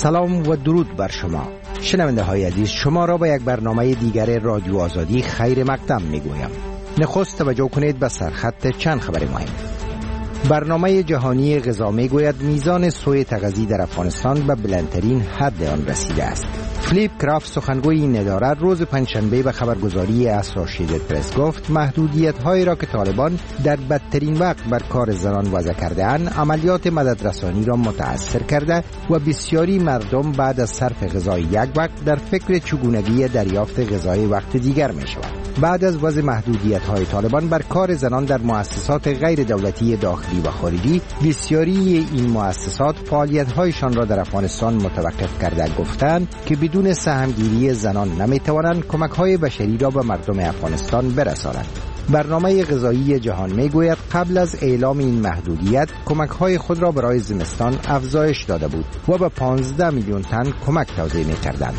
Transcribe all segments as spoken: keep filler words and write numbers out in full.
سلام و درود بر شما شنونده های عزیز. شما را به یک برنامه دیگر رادیو آزادی خیر مقدم می گویم. نخست توجه کنید به سرخط چند خبر مهم. برنامه جهانی غذا می گوید میزان سوی تغذی در افغانستان به بلندترین حد آن رسیده است. فلیپ کرافت سخنگوی این اداره روز پنجشنبه به خبرگزاری اسوسییتد پرس گفت محدودیت هایی را که طالبان در بدترین وقت بر کار زنان وضع کرده اند عملیات مددرسانی را متاثر کرده و بسیاری مردم بعد از صرف غذای یک وقت در فکر چگونگی دریافت غذای وقت دیگر می شوند. بعد از وضع محدودیت های طالبان بر کار زنان در مؤسسات غیر دولتی داخلی و خارجی، بسیاری این مؤسسات فعالیت هایشان را در افغانستان متوقف کرده گفتند که بدون سهمگیری زنان نمی توانند کمک های بشری را به مردم افغانستان برسانند. برنامه غذایی جهان می گوید قبل از اعلام این محدودیت کمک های خود را برای زمستان افزایش داده بود و به پانزده میلیون تن کمک توزیع می کردند.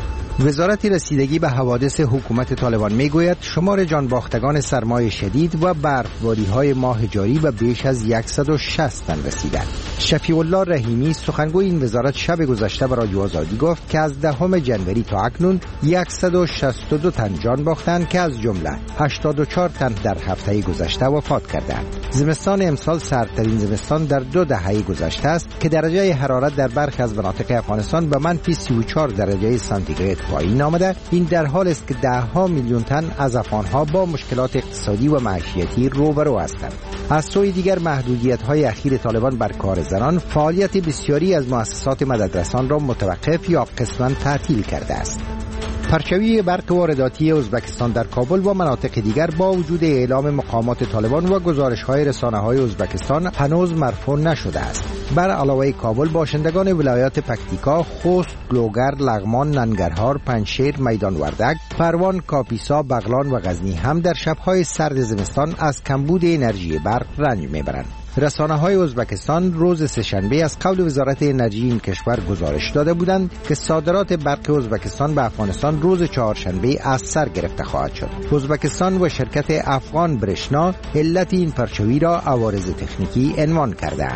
وزارت رسیدگی به حوادث حکومت طالبان می گوید شمار جانباختگان سرمای شدید و برفباری های ماه جاری به بیش از صد و شصت تن رسیدند. شفیع الله رحیمی سخنگوی این وزارت شب گذشته به رادیو آزادی گفت که از دهم جنوری تا اکنون صد و شصت و دو تن جان باختند که از جمله هشتاد و چهار تن در هفته گذشته وفات کردند. زمستان امسال سردترین زمستان در دو دهه گذشته است که درجه حرارت در برخی از مناطق افغانستان به منفی سی و چهار درجه سانتیگراد پایین آمده. این در حال است که ده ها میلیون تن از افغانها با مشکلات اقتصادی و معیشتی روبرو هستند. از سوی دیگر محدودیت‌های اخیر طالبان بر کار زنان فعالیت بسیاری از مؤسسات مددرسان را متوقف یا قسماً تعطیل کرده است. پرچوی برق وارداتی ازبکستان در کابل و مناطق دیگر با وجود اعلام مقامات طالبان و گزارش‌های رسانه‌های ازبکستان هنوز مرفوع نشده است. بر علاوه کابل، باشندگان ولایات پکتیکا، خوست، گلوگر، لغمان، ننگرهار، پنجشیر، میدان وردک، پروان، کاپیسا، بغلان و غزنی هم در شب‌های سرد زمستان از کمبود انرژی برق رنج می‌برند. رسانه‌های ازبکستان روز سه‌شنبه از قول وزارت انرژی این کشور گزارش داده بودند که صادرات برق ازبکستان به افغانستان روز چهارشنبه از سر گرفته خواهد شد. ازبکستان و شرکت افغان برشنا علت این پرچوی را عوارض تکنیکی عنوان کرده‌اند.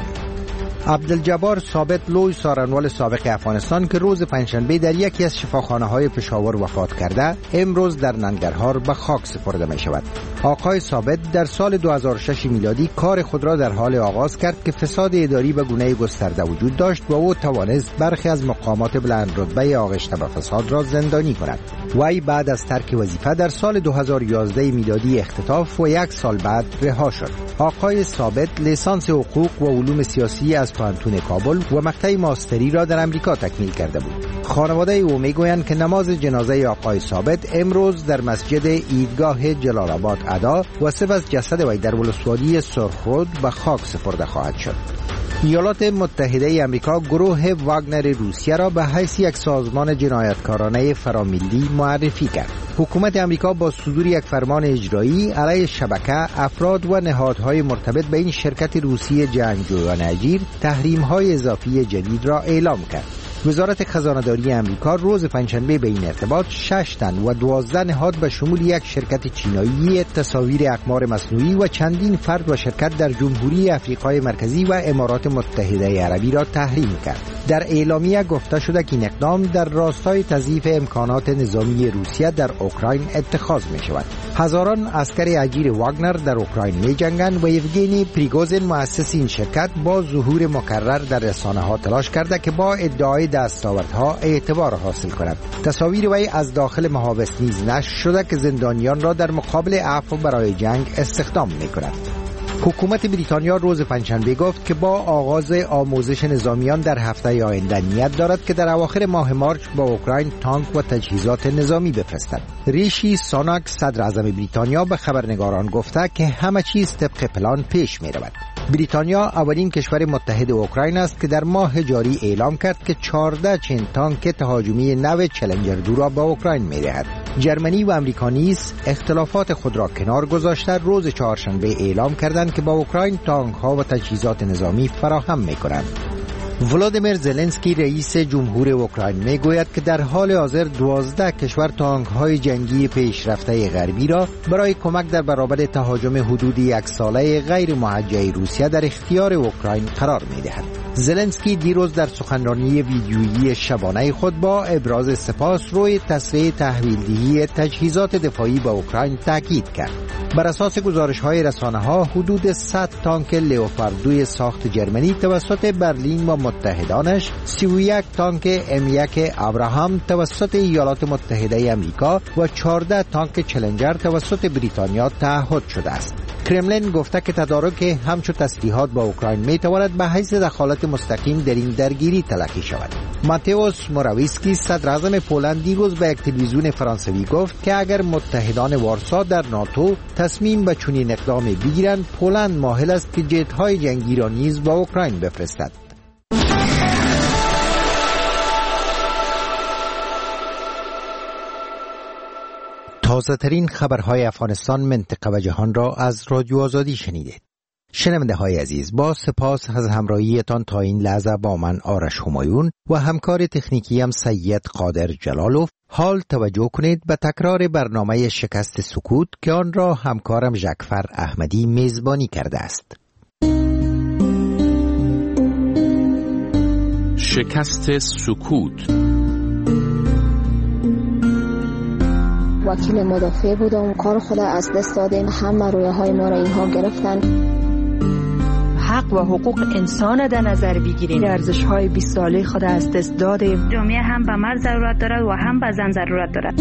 عبدالجبار ثابت لوی سارنوال سابق افغانستان که روز پنجشنبه در یکی از شفاخانه‌های پشاور وفات کرده، امروز در ننگرهار به خاک سپرده می شود. آقای ثابت در سال دو هزار و شش میلادی کار خود را در حال آغاز کرد که فساد اداری به گونه گسترده وجود داشت و او توانست برخی از مقامات بلند رتبه آغشته به فساد را زندانی کند. وی بعد از ترک وظیفه در سال دو هزار و یازده میلادی اختطاف و یک سال بعد رها شد. آقای ثابت لیسانس حقوق و علوم سیاسی از پانتون کابل و مقطع ماستری را در امریکا تکمیل کرده بود. خانواده او میگویند که نماز جنازه آقای ثابت امروز در مسجد عیدگاه جلال آباد ادا و سپس جسد وی در ولسوالی سرخرود به خاک سپرده خواهد شد. ایالات متحده آمریکا گروه واگنر روسیه را به حیث یک سازمان جنایتکارانه فراملی معرفی کرد. حکومت آمریکا با صدور یک فرمان اجرایی علیه شبکه، افراد و نهادهای مرتبط به این شرکت روسی جنگجویان اجیر تحریم‌های اضافی جدید را اعلام کرد. وزارت خزانه‌داری آمریکا روز پنجشنبه به این ارتباط شش تن و دوازده نهاد به شمول یک شرکت چینایی تصاویر اقمار مصنوعی و چندین فرد و شرکت در جمهوری افریقای مرکزی و امارات متحده عربی را تحریم کرد. در اعلامیه گفته شده که این اقدام در راستای تضعیف امکانات نظامی روسیه در اوکراین اتخاذ می شود. هزاران عسکر اجیر واگنر در اوکراین می جنگند و یوگنی پریگوژین مؤسس این شرکت با ظهور مکرر در رسانه‌ها تلاش کرده که با ادعای دستاوردها اعتبار حاصل کند. تصاویر وی از داخل محابس نیز نشر شده که زندانیان را در مقابل عفو برای جنگ استخدام می کند. حکومت بریتانیا روز پنجشنبه گفت که با آغاز آموزش نظامیان در هفته آینده نیت دارد که در اواخر ماه مارچ با اوکراین تانک و تجهیزات نظامی بفرستد. ریشی سوناک صدر اعظم بریتانیا به خبرنگاران گفته که همه چیز طبق پلان پیش می رود. بریتانیا اولین کشور متحد اوکراین است که در ماه جاری اعلام کرد که چهارده چین تانک تهاجمی نو چلنجر دو را به اوکراین می دهد. جرمنی و امریکا نیز اختلافات خود را کنار گذاشته روز چهارشنبه اعلام کردند که با اوکراین تانک ها و تجهیزات نظامی فراهم می کنند. ولادیمیر زلنسکی رئیس جمهور اوکراین میگوید که در حال حاضر دوازده کشور تانک‌های جنگی پیشرفته غربی را برای کمک در برابر تهاجم حدود یک ساله غیر موجه روسیه در اختیار اوکراین قرار می‌دهد. زلنسکی دیروز در سخنرانی ویدیویی شبانه خود با ابراز سپاس روی تسریع تحویل‌دهی تجهیزات دفاعی به اوکراین تاکید کرد. بر اساس گزارش‌های رسانه‌ها حدود صد تانک لئوپارد دو ساخت جرمنی توسط برلین و متحدانش، سی و یک تانک ام یک ابراهام توسط ایالات متحده آمریکا و چهارده تانک چلنجر توسط بریتانیا تعهد شده است. کرملین گفته که تدارک همچون تسلیحات با اوکراین میتواند به حیث دخالت مستقیم در این درگیری تلقی شود. ماتئوس موراویسکی صدر اعظم پولند دیروز به یک تلویزیون فرانسوی گفت که اگر متحدان وارسا در ناتو تصمیم به چنین اقدامی بگیرند، پولند مایل است که جت‌های جنگی را نیز به اوکراین بفرستد. تازه ترین خبرهای افغانستان، منطقه و جهان را از رادیو آزادی شنیدید. شنونده های عزیز، با سپاس از همراهیتان تا این لحظه با من آرش همایون و همکار تکنیکی هم سید قادر جلالوف. حال توجه کنید به تکرار برنامه شکست سکوت که آن را همکارم جعفر احمدی میزبانی کرده است. شکست سکوت. وکیل مدافع بودم، کار خود از دست دادیم، همه رویه های ما را اینها گرفتن. حق و حقوق انسان در نظر بگیریم، ارزش های بیست ساله خود از دست دادیم. جامعه هم به مرد ضرورت دارد و هم به زن ضرورت دارد.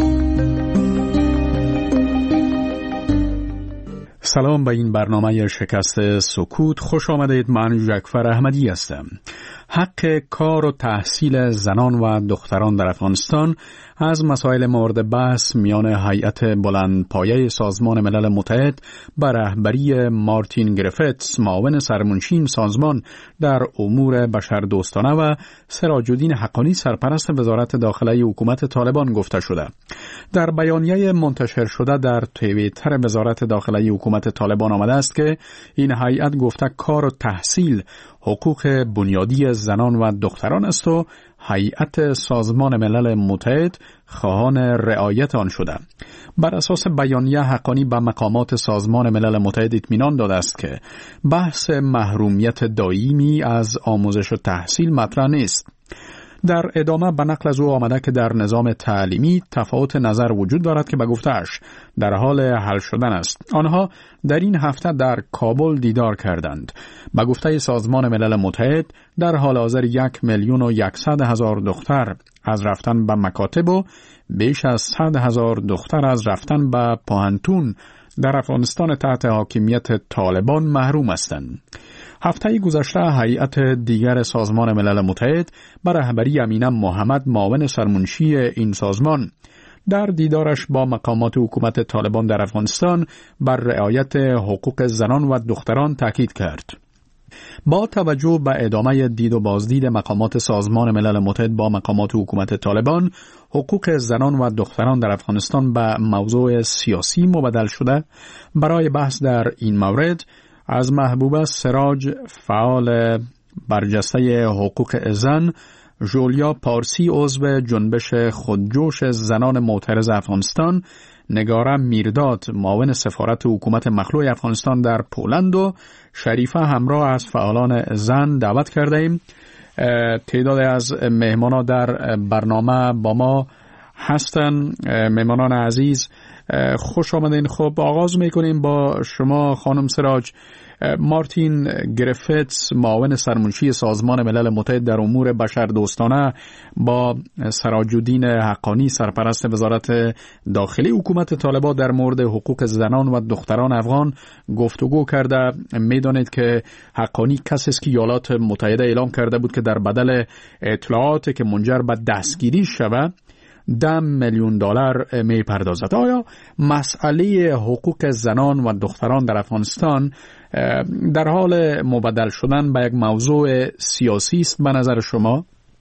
سلام به این برنامه شکست سکوت، خوش آمدید. من جعفر احمدی هستم. حق کار و تحصیل زنان و دختران در افغانستان از مسائل مورد بحث میان هیئت بلندپایه سازمان ملل متحد به رهبری مارتین گریفتس، معاون سرمنشی سازمان در امور بشردوستانه، و سراج الدین حقانی، سرپرست وزارت داخلی حکومت طالبان گفته شده. در بیانیه منتشر شده در توییتر وزارت داخلی حکومت طالبان آمده است که این هیئت گفته کار و تحصیل حقوق بنیادی زنان و دختران است و هیئت سازمان ملل متحد خواهان رعایت آن شده. بر اساس بیانیه حقانی به مقامات سازمان ملل متحد اطمینان داده است که بحث محرومیت دائمی از آموزش و تحصیل مطرح نیست. در ادامه به نقل از او آمده که در نظام تعلیمی تفاوت نظر وجود دارد که به گفته‌اش در حال حل شدن است. آنها در این هفته در کابل دیدار کردند. به گفته سازمان ملل متحد در حال حاضر یک میلیون و یکصد هزار دختر از رفتن به مکاتب و بیش از صد هزار دختر از رفتن به پوهنتون در افغانستان تحت حاکمیت طالبان محروم هستند. هفته گذشته هیئت دیگر سازمان ملل متحد به رهبری امینه محمد، معاون سرمنشی این سازمان، در دیدارش با مقامات حکومت طالبان در افغانستان بر رعایت حقوق زنان و دختران تاکید کرد. با توجه به ادامه دید و بازدید مقامات سازمان ملل متحد با مقامات حکومت طالبان، حقوق زنان و دختران در افغانستان به موضوع سیاسی مبدل شده. برای بحث در این مورد از محبوبه سراج، فعال برجسته حقوق زن، ژولیا پارسی، عضو جنبش خودجوش زنان معترض افغانستان، نگاره میرداد، معاون سفارت حکومت مخلوع افغانستان در پولند، و شریفه همراه از فعالان زن دعوت کرده ایم. تعداد از مهمانان در برنامه با ما هستن. مهمانان عزیز خوش آمدین. خب آغاز میکنیم با شما خانم سراج. مارتین گریفتس، معاون سرمنشی سازمان ملل متحد در امور بشردوستانه، با سراج الدین حقانی، سرپرست وزارت داخلی حکومت طالبان در مورد حقوق زنان و دختران افغان گفتگو کرده. میدانید که حقانی کسی است که ایالات متحده اعلام کرده بود که در بدل اطلاعاتی که منجر به دستگیری شود ده میلیون دلار می پردازد. آیا مسئله حقوق زنان و دختران در افغانستان در حال مبدل شدن به یک موضوع سیاسی است به نظر شما؟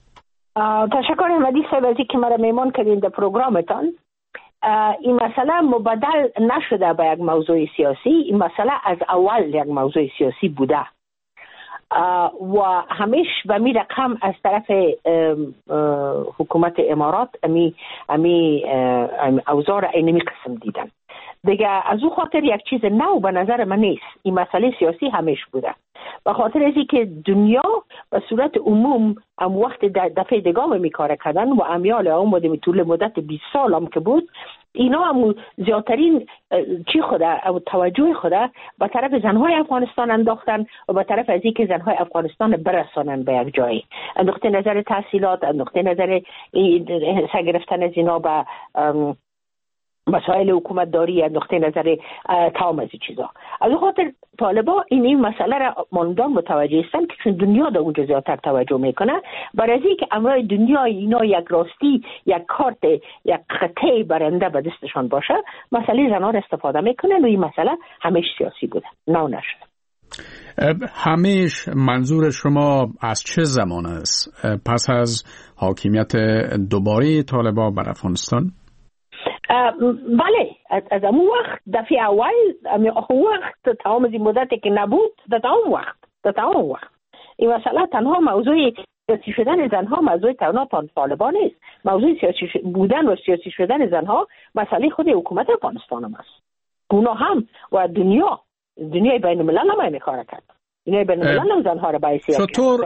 تشکر احمدی صاحب از اینکه مرا میمان کردین در پروگرامتان. این مسئله مبدل نشده به یک موضوع سیاسی. این مسئله از اول یک موضوع سیاسی بوده. و همیش به می رقم از طرف حکومت امارات امی امی اوضاع را اینمی قسم دیدن. دیگه از او خاطر یک چیز نو به نظر من نیست. این مسئله سیاسی همیش بوده. به خاطر ازی که دنیا به صورت عموم ام وقت دفعه دگام می کار کردن و امیال هم بوده طول مدت بیست سال هم که بود، اینا هم زیادترین چی خوده توجه خوده به طرف زنهای افغانستان انداختن و به طرف ازی که زنهای افغانستان برسانن به یک جایی. نقطه نظر تحصیلات، نقطه نظر سرگرفتن از اینا به مسائل حکومت داری، نقطه نظر تمام از این چیزا. از اون خاطر طالبا این این مسئله را ماندان متوجه هستن که چون دنیا در اونجا زیادتر توجه میکنه، برای اینکه امرای دنیا اینا یک راستی، یک کارت، یک خطه برنده به دستشان باشه، مسئله زنان را استفاده میکنن و این مسئله همیش سیاسی بوده، نو نشده. همیش منظور شما از چه زمان است؟ پس از حاکمیت دوباره طالبا بر افغانستان؟ بله، از اون وقت دفعه اول اون وقت تمام از این مدتی که نبود، در تمام وقت در تمام وقت این مسئله تنها موضوع سیاسی شدن زنها موضوع تنها طالبان نیست. موضوع سیاسی بودن و سیاسی شدن زنها مسئله خود حکومت افغانستان هم است. اونا هم و دنیا دنیای بین الملل هم این کار کرد. دنیای بین الملل هم زنها را باعث چطور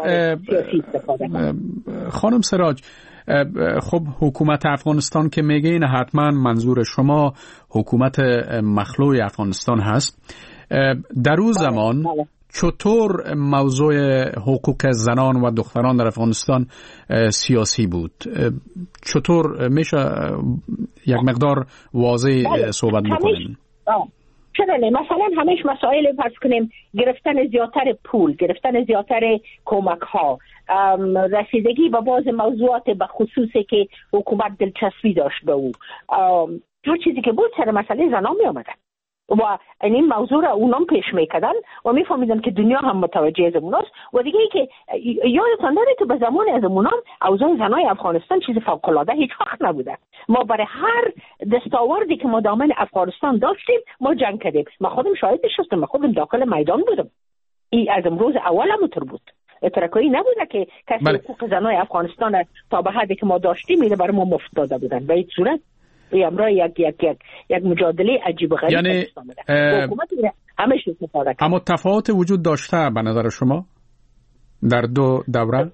خانم سراج؟ خب حکومت افغانستان که میگه این حتما منظور شما حکومت مخلوع افغانستان هست. در اون زمان چطور موضوع حقوق زنان و دختران در افغانستان سیاسی بود؟ چطور میشه یک مقدار واضح صحبت بکنیم؟ چرا نه؟ مثلا همیش مسائل فرض کنیم گرفتن زیادتر پول، گرفتن زیادتر کمک ها، رسیدگی به باز موضوعات به خصوصی که حکومت دلچسبی داشت به او، جو چیزی که بود سر مسئله زنان می آمدن و این موضوع را اونام پیش میکردن و میفهمیدن که دنیا هم متوجه از اوناست. و دیگه ای که یادتان داره که به زمان از اونام اوضاع زنای افغانستان چیز فوق العاده هیچ وقت نبوده. ما برای هر دستاوردی که ما دامن افغانستان داشتیم ما جنگ کردیم. ما خودم شاهدش هستم، ما خودم داخل میدان بودم. این از امروز اول هم اونطور بود. اترکایی نبوده که کسی حقوق زنای افغانستان تا به حدی که ما داشتیم اینو برای ما مفت داده بودن. به این صورت امروز یک یک یک یک مجادله عجیب و غریب یعنی حکومت همش استفاده کرد. اما تفاوت وجود داشته به نظر شما در دو دوره؟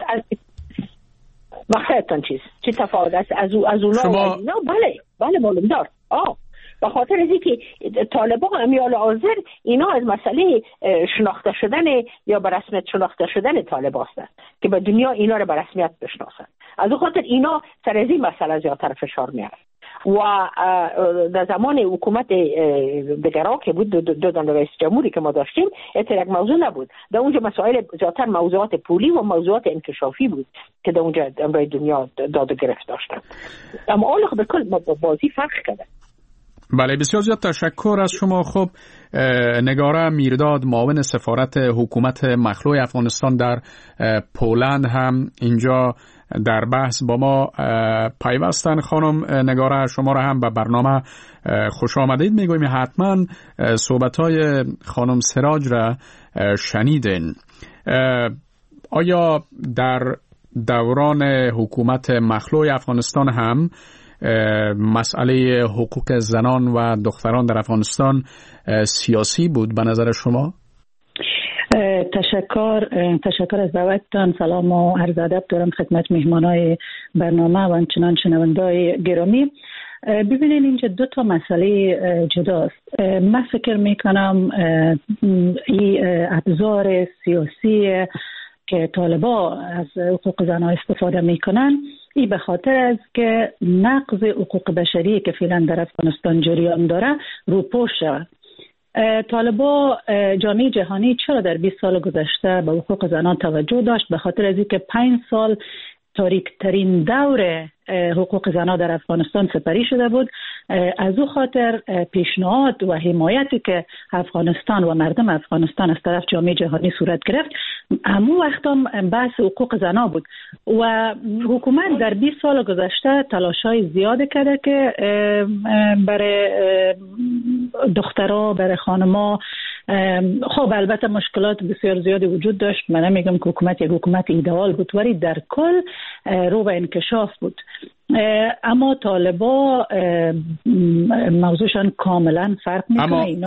بخیرتان چیز چی تفاوت است از او از اونا شما... و اینا؟ بله بله معلوم دار. آه به خاطر از اینکه طالبان امیال حاضر اینا از مسئله شناخته شدن یا به رسمیت شناخته شدن طالبان هستند که به دنیا اینا رو به رسمیت بشناسند. از اون خاطر اینا سر از این مسئله زیادتر فشار میارن و در زمان حکومت دگرا که بود دو دو رئیس جمهوری که ما داشتیم اتر یک موضوع نبود. در اونجا مسائل زیادتر موضوعات پولی و موضوعات انکشافی بود که در اونجا امروز دنیا داد و گرفت داشتن. اما اول به کل بازی فرق کرده. بله بسیار زیاد تشکر از شما. خب نگاره میرداد معاون سفارت حکومت مخلوع افغانستان در پولند هم اینجا در بحث با ما پیوستن. خانم نگاره شما را هم به برنامه خوش آمدید میگویم. حتما صحبت‌های خانم سراج را شنیدین. آیا در دوران حکومت مخلوع افغانستان هم مسئله حقوق زنان و دختران در افغانستان سیاسی بود به نظر شما؟ تشکر تشکر از دعوتتان. سلام و عرض ادب دارم خدمت مهمانای برنامه و همچنان شنونده‌های گرامی. ببینید اینجا دو تا مسئله جداست. من فکر میکنم این ابزار سیاسی که طالبا از حقوق زنان استفاده میکنن این به خاطر است که نقض حقوق بشری که فعلا در افغانستان جریان داره روپوش شود. طالبا جامعه جهانی چرا در بیست سال گذشته به حقوق زنان توجه داشت؟ به خاطر از اینکه پنج سال تاریک ترین دور حقوق زنان در افغانستان سپری شده بود. از او خاطر پیشنهاد و حمایتی که افغانستان و مردم افغانستان از طرف جامعه جهانی صورت گرفت همون وقت هم بحث حقوق زنان بود و حکومت در بیست سال گذشته تلاش‌های زیاده کرده که برای دخترها برای خانم‌ها خب البته مشکلات بسیار زیادی وجود داشت. من نمیگم که حکومت یک حکومت ایدئال بود، ولی در کل رو به انکشاف بود. اما طالبا موضوعشان کاملا فرق میکنه.